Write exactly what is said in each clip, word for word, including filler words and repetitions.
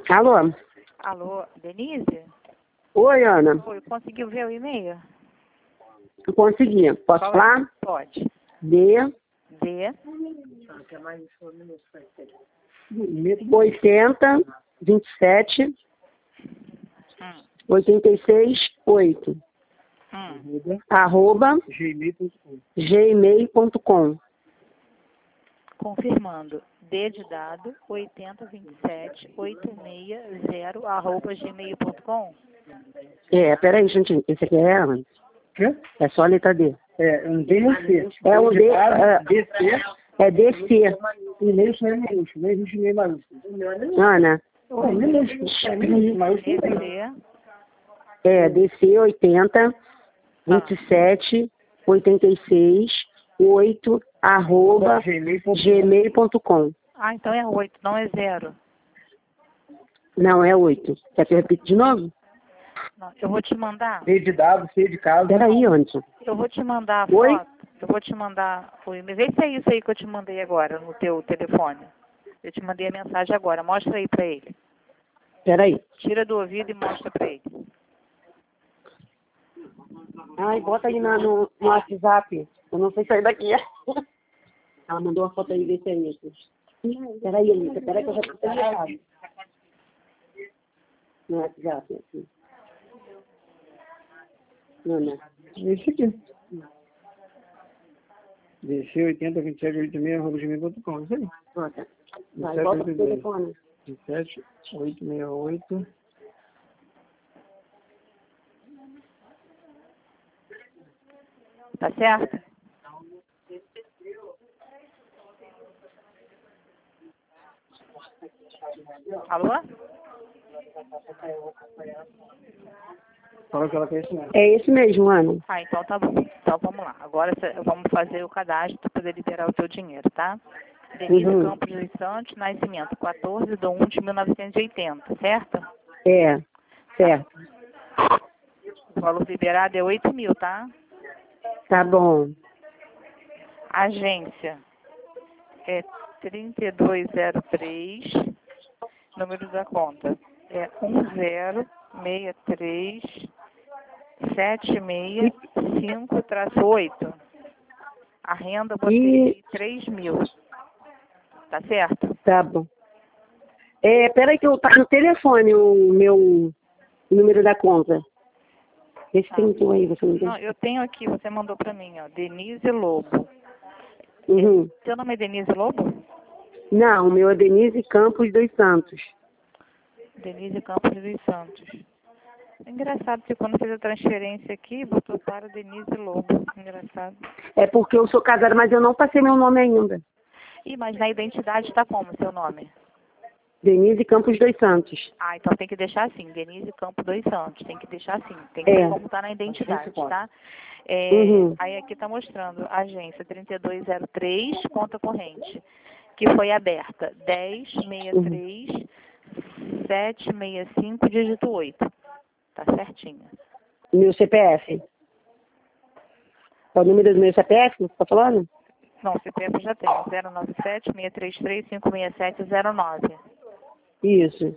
Alô? Alô, Denise? Oi, Ana. Oi, conseguiu ver o e-mail? Consegui. Posso Qual é? falar? Pode. D, D, oitenta, vinte e sete, hum, oitenta e seis, oito, hum. arroba gmail ponto com. Confirmando. D de dado, oitenta, vinte e sete, oitenta e seis, zero, arroba gmail ponto com. É, peraí, gente. Esse aqui é Ana. Quê? É só a letra D. É um D e um C. É um D, é, D C. é D C. E-mail só é maiúsculo, não existe e-mail maiúsculo. Ana, Não, minúsculo. É minúsculo, maiúsculo não tem. D C, é D C oitenta, vinte e sete, oitenta e seis, oito, arroba gmail ponto com. ah, então é oito, não é zero. Não, é oito. Quer que eu repita de novo? Não, eu vou te mandar. D de dado, C de casa. Peraí, Anderson. Eu vou te mandar a Oi? foto. Eu vou te mandar o e-mail. Vê se é isso aí que eu te mandei agora no teu telefone. Eu te mandei a mensagem agora. Mostra aí pra ele. Peraí. Tira do ouvido e mostra pra ele. Ai, bota aí na, no, no WhatsApp. Eu não sei sair daqui. Ela mandou uma foto aí, vê se é isso. Peraí, Anitta. Peraí que eu já tô errado. No WhatsApp, aqui. Ana. Esse aqui. D C oitenta, vinte e sete, oitenta e seis, arroba gmail ponto com. Isso aí. Bota. Vai, bota pro telefone. vinte e sete, oitocentos e sessenta e oito. Tá certo? Alô? Fala que ela quer ensinar. É esse mesmo, Ana. Ah, então tá bom. Então vamos lá. Agora cê- vamos fazer o cadastro para poder liberar o teu dinheiro, tá? Denise Uhum. Campos dos Santos, nascimento quatorze de um de mil novecentos e oitenta, certo? É, certo. O valor liberado é oito mil, tá? Tá bom. Agência é trinta e dois zero três, número da conta é um zero seis três sete seis cinco oito. A renda eu botei três mil. Tá certo? Tá bom. É, peraí que eu tá no telefone o meu número da conta. Vê se tem tu aí, você não tem. Não, eu tenho aqui, você mandou pra mim, ó, Denise Lobo. Uhum. Seu nome é Denise Lobo? Não, o meu é Denise Campos dos Santos. Denise Campos dos Santos. Engraçado que quando fez a transferência aqui, botou para Denise Lobo. Engraçado. É porque eu sou casada, mas eu não passei meu nome ainda. Ih, mas na identidade está como seu nome? Denise Campos dos Santos. Ah, então tem que deixar assim, Denise Campos dos Santos. Tem que deixar assim, tem que É. ver como está na identidade, tá? É, Uhum. Aí aqui está mostrando, agência trinta e dois zero três, conta corrente, que foi aberta dez seis três sete seis cinco, dígito oito. Tá certinho. Meu C P F. É o número do meu C P F que você tá falando? Não, C P F já tem, zero nove sete seis três três cinco seis sete zero nove. Isso.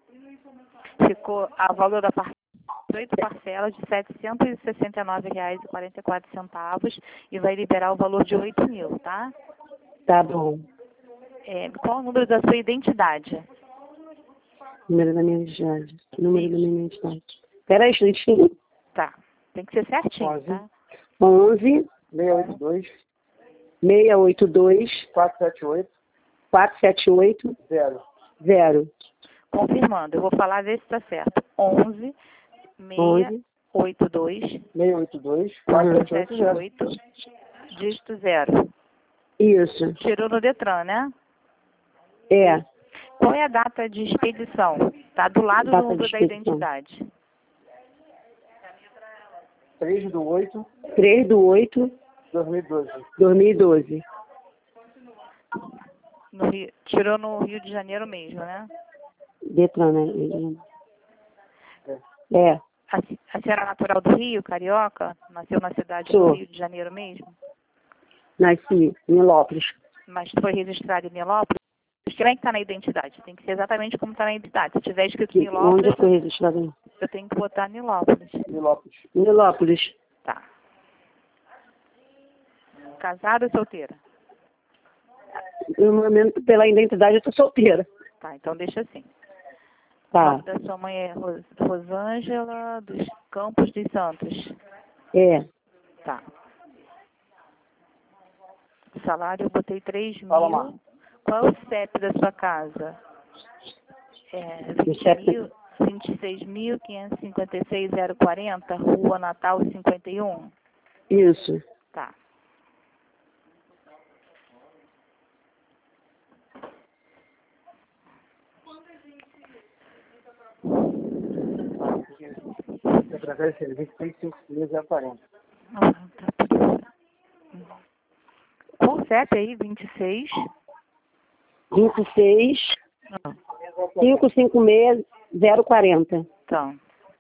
Ficou a valor da parcela, oito parcelas de setecentos e sessenta e nove reais e quarenta e quatro centavos e vai liberar o valor de oito mil, tá? Tá bom. É, qual o número da sua identidade? Número da minha identidade. Número da minha identidade. Peraí, instantinho. Tá, tem que ser certinho, tá? onze, seiscentos e oitenta e dois, seiscentos e oitenta e dois, quatrocentos e setenta e oito, quatrocentos e setenta e oito, zero. zero. Confirmando, eu vou falar ver se está certo. onze, seiscentos e oitenta e dois, seiscentos e oitenta e dois, quatrocentos e quatrocentos e setenta e setenta e oito, dígito zero. Isso. Tirou no Detran, né? É. Qual é a data de expedição? Tá do lado Data do número de da expedição. identidade. três do oito, três de oito, dois mil e doze. dois mil e doze. No Rio, tirou no Rio de Janeiro mesmo, né? Detran, né? É. A, a senhora é natural do Rio, carioca? Nasceu na cidade Sou. do Rio de Janeiro mesmo? Nasci em Lopes. Mas foi registrada em Nilópolis? Escreve que está na identidade. Tem que ser exatamente como está na identidade. Se tiver escrito Que, Nilópolis, onde foi registrado? eu tenho que botar Nilópolis. Nilópolis. Nilópolis. Tá. Casada ou solteira? No momento, pela identidade, eu tô solteira. Tá, então deixa assim. O Tá. nome da sua mãe é Ros Rosângela dos Campos dos Santos. É. Tá. O salário eu botei três Fala, mil. Mar. Qual é o C E P da sua casa? É O C E P vinte e seis mil, quinhentos e cinquenta e seis, zero quarenta, Rua Natal cinquenta e um. Isso. Tá. Através de vinte e seis, cinco mil, zero quarenta. Ah, tá por isso. Qual o C E P aí? vinte e seis. vinte e seis, Ah, quinhentos e cinquenta e seis, zero quarenta. tá.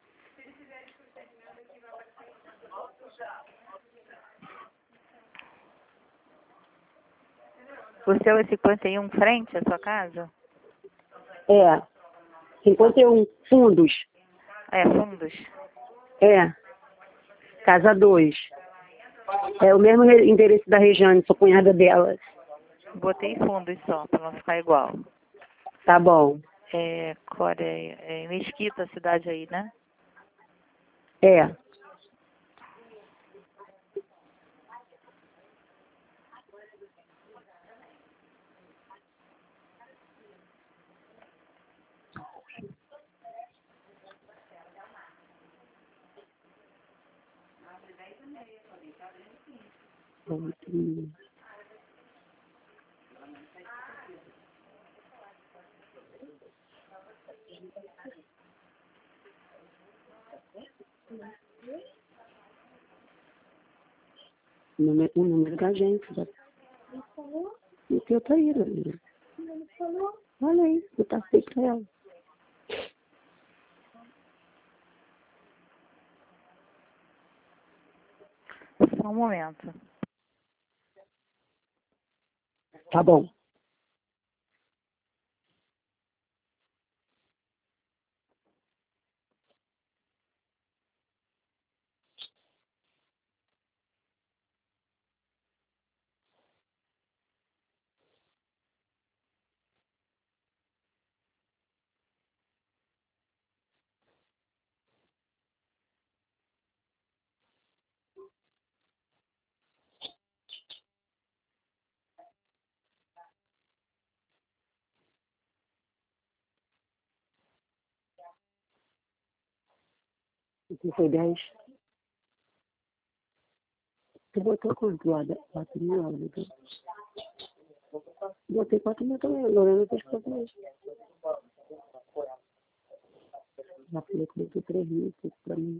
O seu é cinquenta e um frente à sua casa? É. cinquenta e um fundos. É, fundos. É. Casa dois. É o mesmo re- endereço da Rejane, sou cunhada dela. Botei fundos só, para não ficar igual. Tá bom. É, Coreia, é Mesquita, a cidade aí, né? É. Hum. O número, o número da agência. O que eu tô aí, Lorena? Olha aí, eu passei pra ela. Só um momento. Tá bom. Aqui foi dez. Tu botou quanto lá? quatro mil, então. Botei quatro mil também. Lorena fez quatro mil. Já falei que botou três mil, pouco pra mim.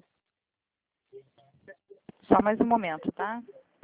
Só mais um momento, tá?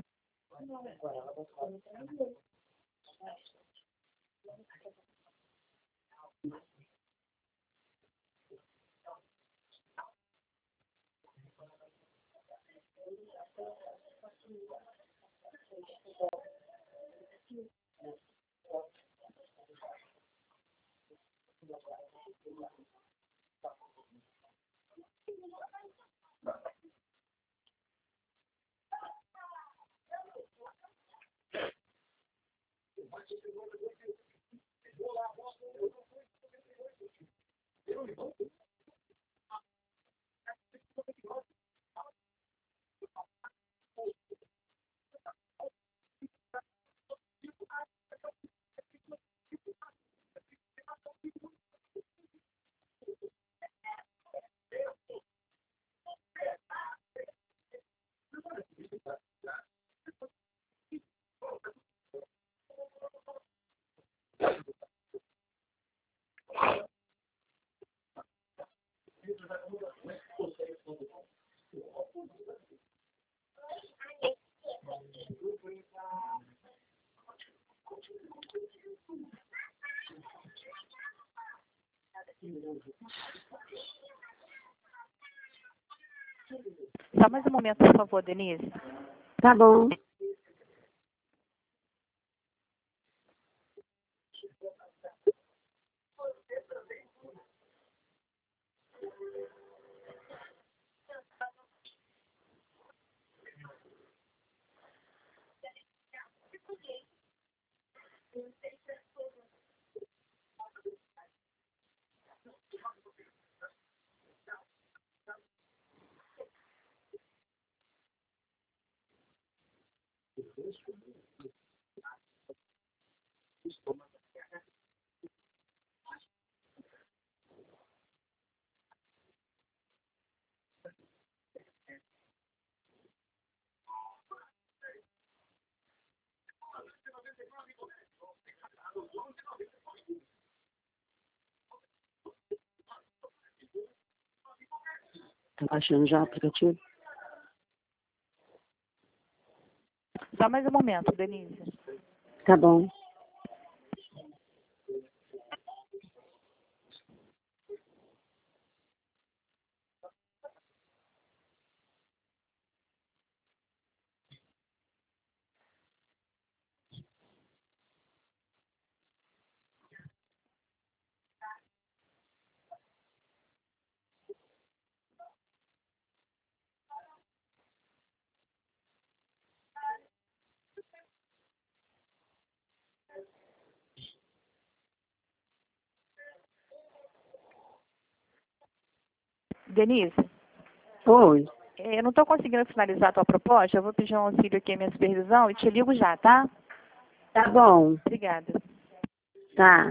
Só mais um momento, por favor, Denise. Tá bom. Tá baixando já o aplicativo? Só mais um momento, Denise. Tá bom. Denise, Oi. eu não estou conseguindo finalizar a tua proposta. Eu vou pedir um auxílio aqui à minha supervisão e te ligo já, tá? Tá bom. Obrigada. Tá.